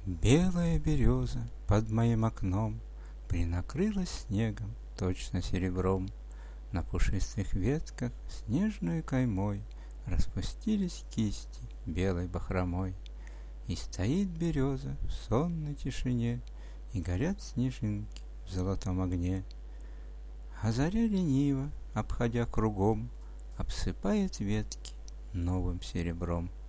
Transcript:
Белая береза под моим окном принакрылась снегом, точно серебром. На пушистых ветках снежной каймой распустились кисти белой бахромой. И стоит береза в сонной тишине, и горят снежинки в золотом огне. А заря лениво, обходя кругом, обсыпает ветки новым серебром.